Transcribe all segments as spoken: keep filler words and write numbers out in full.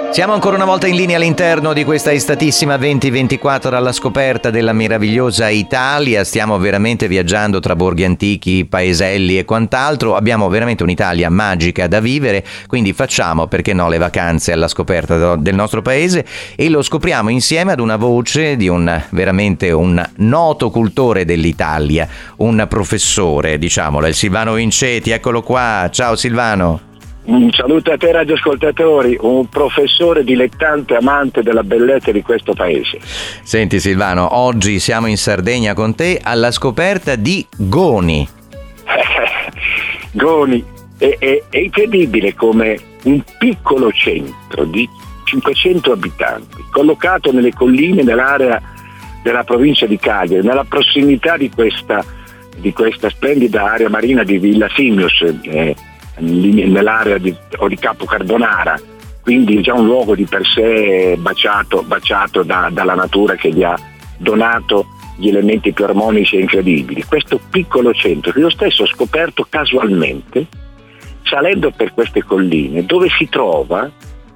Siamo ancora una volta in linea all'interno di questa estatissima venti ventiquattro alla scoperta della meravigliosa Italia. Stiamo veramente viaggiando tra borghi antichi, paeselli e quant'altro. Abbiamo veramente un'Italia magica da vivere, quindi facciamo, perché no, le vacanze alla scoperta del nostro paese e lo scopriamo insieme ad una voce di un veramente un noto cultore dell'Italia, un professore, diciamolo, il Silvano Vinceti. Eccolo qua. Ciao Silvano. Un saluto a te radioascoltatori, un professore dilettante amante della bellezza di questo paese. Senti Silvano, oggi siamo in Sardegna con te alla scoperta di Goni. Goni, è, è, è incredibile come un piccolo centro di cinquecento abitanti, collocato nelle colline dell'area della provincia di Cagliari, nella prossimità di questa, di questa splendida area marina di Villa Simius, eh, nell'area di, o di Capo Carbonara, quindi già un luogo di per sé baciato, baciato da, dalla natura che gli ha donato gli elementi più armonici e incredibili. Questo piccolo centro che io stesso ho scoperto casualmente salendo per queste colline, dove si trova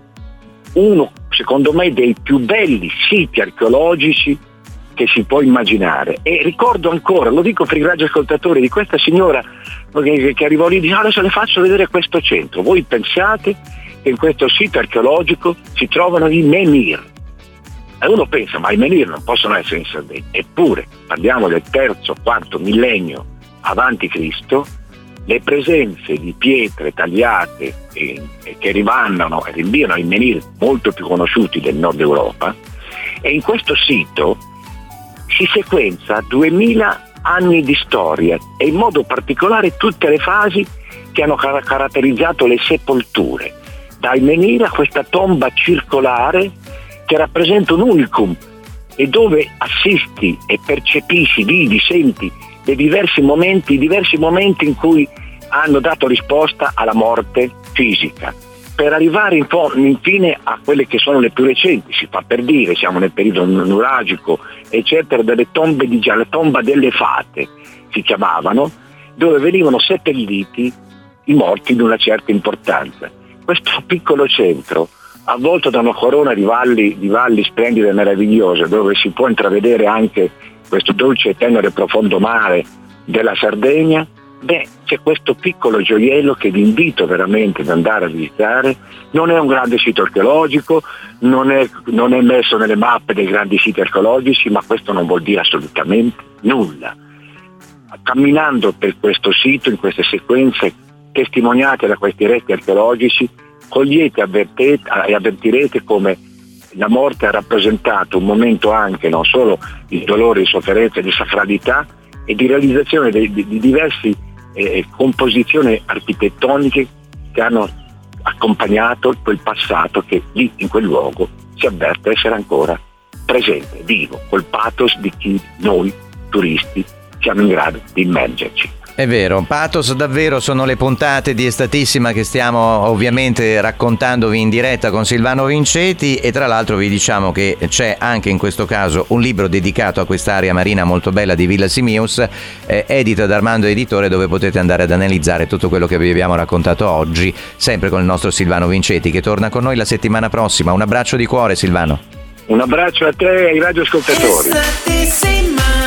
uno, secondo me, dei più belli siti archeologici che si può immaginare. E ricordo ancora, lo dico per i radioascoltatori, di questa signora che, che arrivò lì e dice: adesso le faccio vedere questo centro. Voi pensate che in questo sito archeologico si trovano i menhir, e uno pensa, ma i menhir non possono essere in Sardegna. Eppure parliamo del terzo, quarto millennio avanti Cristo, le presenze di pietre tagliate e, e che rimandano e rinviano ai menhir molto più conosciuti del nord Europa. E in questo sito si sequenza duemila anni di storia, e in modo particolare tutte le fasi che hanno car- caratterizzato le sepolture, dai menhir a questa tomba circolare che rappresenta un unicum, e dove assisti e percepisci, vivi, senti dei diversi momenti, diversi momenti in cui hanno dato risposta alla morte fisica, per arrivare in fo- infine a quelle che sono le più recenti. Si fa per dire, siamo nel periodo nuragico, eccetera, delle tombe di già, la tomba delle fate si chiamavano, dove venivano seppelliti i morti di una certa importanza. Questo piccolo centro, avvolto da una corona di valli, di valli splendide e meravigliose, dove si può intravedere anche questo dolce, tenero e profondo mare della Sardegna, beh, c'è questo piccolo gioiello che vi invito veramente ad andare a visitare. Non è un grande sito archeologico, non è, non è messo nelle mappe dei grandi siti archeologici, ma questo non vuol dire assolutamente nulla. Camminando per questo sito, in queste sequenze testimoniate da questi resti archeologici, cogliete avvertete, e avvertirete come la morte ha rappresentato un momento anche non solo di dolore, di sofferenza, di sacralità e di realizzazione di, di, di diversi eh, composizioni architettoniche che hanno accompagnato quel passato che lì in quel luogo si avverte essere ancora presente, vivo, col pathos di chi noi turisti siamo in grado di immergerci. È vero, pathos davvero. Sono le puntate di Estatissima che stiamo ovviamente raccontandovi in diretta con Silvano Vinceti, e tra l'altro vi diciamo che c'è anche in questo caso un libro dedicato a quest'area marina molto bella di Villa Simius, eh, edito da Armando Editore, dove potete andare ad analizzare tutto quello che vi abbiamo raccontato oggi, sempre con il nostro Silvano Vinceti, che torna con noi la settimana prossima. Un abbraccio di cuore, Silvano. Un abbraccio a te e ai radioascoltatori.